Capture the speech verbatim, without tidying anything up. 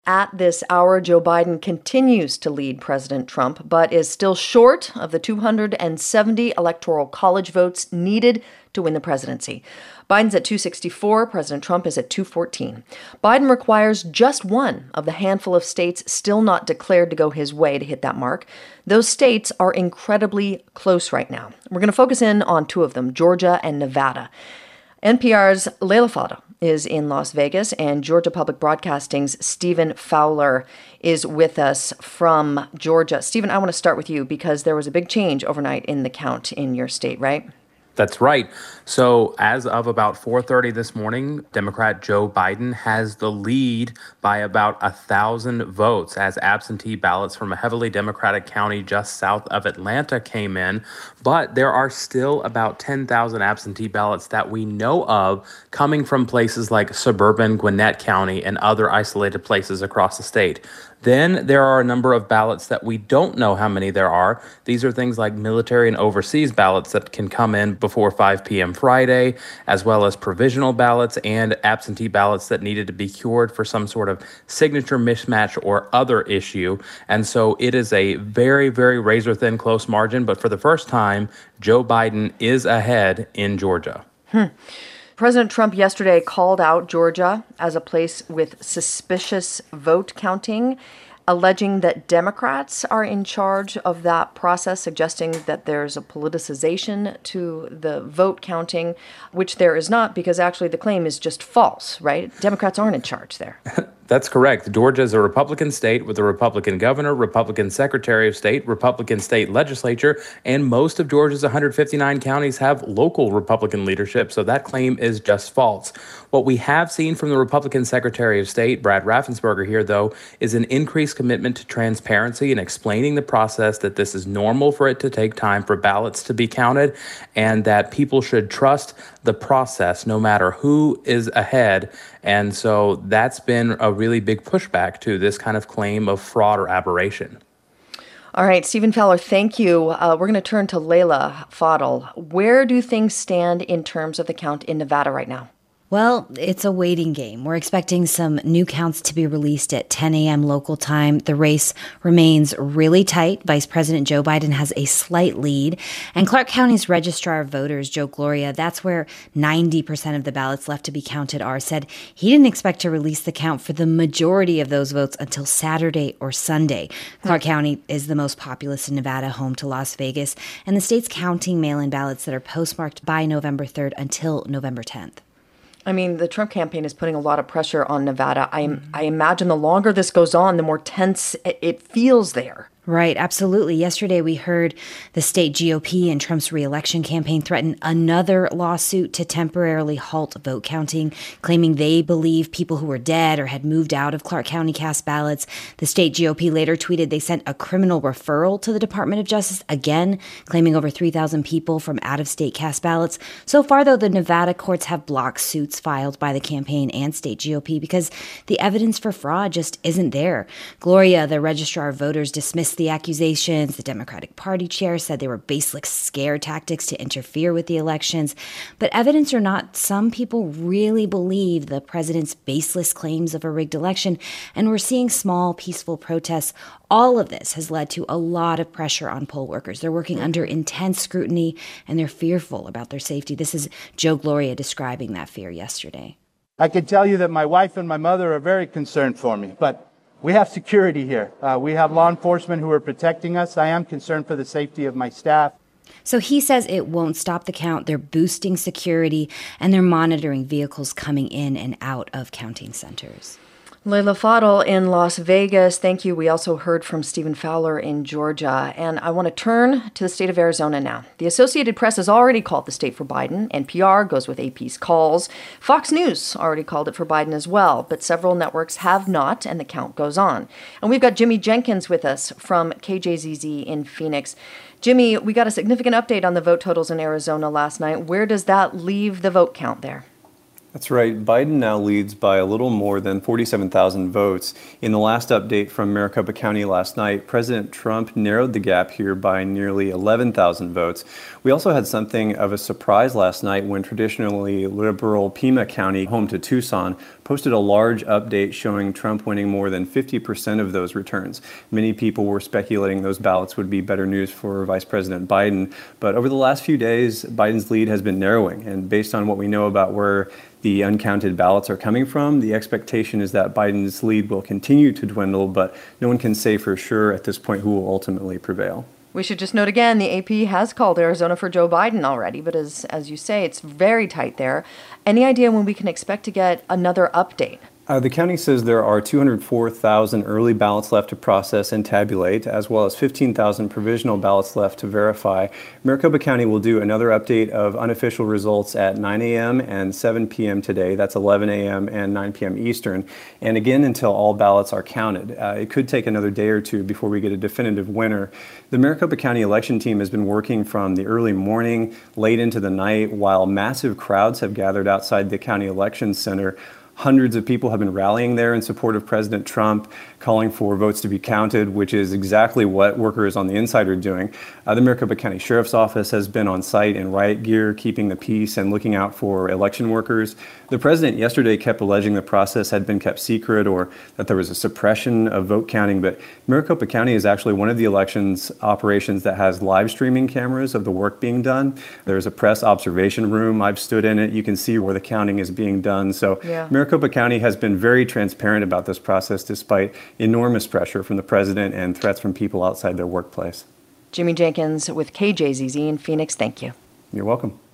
At this hour, Joe Biden continues to lead President Trump, but is still short of the two hundred seventy electoral college votes needed to win the presidency. Biden's at two sixty-four, President Trump is at two fourteen. Biden requires just one of the handful of states still not declared to go his way to hit that mark. Those states are incredibly close right now. We're going to focus in on two of them, Georgia and Nevada. N P R's Leila Fadel is in Las Vegas, and Georgia Public Broadcasting's Stephen Fowler is with us from Georgia. Stephen, I want to start with you because there was a big change overnight in the count in your state, right? That's right. So as of about four thirty this morning, Democrat Joe Biden has the lead by about a thousand votes as absentee ballots from a heavily Democratic county just south of Atlanta came in. But there are still about ten thousand absentee ballots that we know of coming from places like suburban Gwinnett County and other isolated places across the state. Then there are a number of ballots that we don't know how many there are. These are things like military and overseas ballots that can come in before five p.m. Friday, as well as provisional ballots and absentee ballots that needed to be cured for some sort of signature mismatch or other issue. And so it is a very, very razor-thin close margin. But for the first time, Joe Biden is ahead in Georgia. Hmm. President Trump yesterday called out Georgia as a place with suspicious vote counting, alleging that Democrats are in charge of that process, suggesting that there's a politicization to the vote counting, which there is not, because actually the claim is just false, right? Democrats aren't in charge there. That's correct. Georgia is a Republican state with a Republican governor, Republican secretary of state, Republican state legislature, and most of Georgia's one hundred fifty-nine counties have local Republican leadership, so that claim is just false. What we have seen from the Republican secretary of state, Brad Raffensperger here, though, is an increased commitment to transparency and explaining the process, that this is normal for it to take time for ballots to be counted, and that people should trust the process no matter who is ahead. And so that's been a really big pushback to this kind of claim of fraud or aberration. All right, Stephen Fowler, thank you. Uh, we're going to turn to Leila Fadel. Where do things stand in terms of the count in Nevada right now? Well, it's a waiting game. We're expecting some new counts to be released at ten a.m. local time. The race remains really tight. Vice President Joe Biden has a slight lead. And Clark County's Registrar of Voters, Joe Gloria, that's where ninety percent of the ballots left to be counted are, said he didn't expect to release the count for the majority of those votes until Saturday or Sunday. Clark County is the most populous in Nevada, home to Las Vegas, and the state's counting mail-in ballots that are postmarked by November third until November tenth. I mean, the Trump campaign is putting a lot of pressure on Nevada. I, mm-hmm. I imagine the longer this goes on, the more tense it feels there. Right, absolutely. Yesterday, we heard the state G O P and Trump's reelection campaign threaten another lawsuit to temporarily halt vote counting, claiming they believe people who were dead or had moved out of Clark County cast ballots. The state G O P later tweeted they sent a criminal referral to the Department of Justice, again, claiming over three thousand people from out-of-state cast ballots. So far, though, the Nevada courts have blocked suits filed by the campaign and state G O P because the evidence for fraud just isn't there. Gloria, the Registrar of Voters, dismissed the accusations. The Democratic Party chair said they were baseless scare tactics to interfere with the elections. But evidence or not, some people really believe the president's baseless claims of a rigged election, and we're seeing small, peaceful protests. All of this has led to a lot of pressure on poll workers. They're working under intense scrutiny, and they're fearful about their safety. This is Joe Gloria describing that fear yesterday. I can tell you that my wife and my mother are very concerned for me, but we have security here. Uh, we have law enforcement who are protecting us. I am concerned for the safety of my staff. So he says it won't stop the count. They're boosting security, and they're monitoring vehicles coming in and out of counting centers. Leila Fadel in Las Vegas, thank you. We also heard from Stephen Fowler in Georgia. And I want to turn to the state of Arizona now. The Associated Press has already called the state for Biden. N P R goes with A P's calls. Fox News already called it for Biden as well, but several networks have not, and the count goes on. And we've got Jimmy Jenkins with us from K J Z Z in Phoenix. Jimmy, we got a significant update on the vote totals in Arizona last night. Where does that leave the vote count there? That's right. Biden now leads by a little more than forty-seven thousand votes. In the last update from Maricopa County last night, President Trump narrowed the gap here by nearly eleven thousand votes. We also had something of a surprise last night when traditionally liberal Pima County, home to Tucson, posted a large update showing Trump winning more than fifty percent of those returns. Many people were speculating those ballots would be better news for Vice President Biden. But over the last few days, Biden's lead has been narrowing. And based on what we know about where the uncounted ballots are coming from, the expectation is that Biden's lead will continue to dwindle, but no one can say for sure at this point who will ultimately prevail. We should just note again, the A P has called Arizona for Joe Biden already, but as as you say, it's very tight there. Any idea when we can expect to get another update? Uh, the county says there are two hundred four thousand early ballots left to process and tabulate, as well as fifteen thousand provisional ballots left to verify. Maricopa County will do another update of unofficial results at nine a.m. and seven p.m. today. That's eleven a.m. and nine p.m. Eastern, and again until all ballots are counted. Uh, it could take another day or two before we get a definitive winner. The Maricopa County election team has been working from the early morning, late into the night, while massive crowds have gathered outside the county election center. Hundreds of people have been rallying there in support of President Trump, calling for votes to be counted, which is exactly what workers on the inside are doing. Uh, the Maricopa County Sheriff's Office has been on site in riot gear, keeping the peace and looking out for election workers. The president yesterday kept alleging the process had been kept secret or that there was a suppression of vote counting, but Maricopa County is actually one of the elections operations that has live streaming cameras of the work being done. There's a press observation room. I've stood in it. You can see where the counting is being done. So yeah. Maricopa County has been very transparent about this process despite enormous pressure from the president and threats from people outside their workplace. Jimmy Jenkins with K J Z Z in Phoenix, thank you. You're welcome.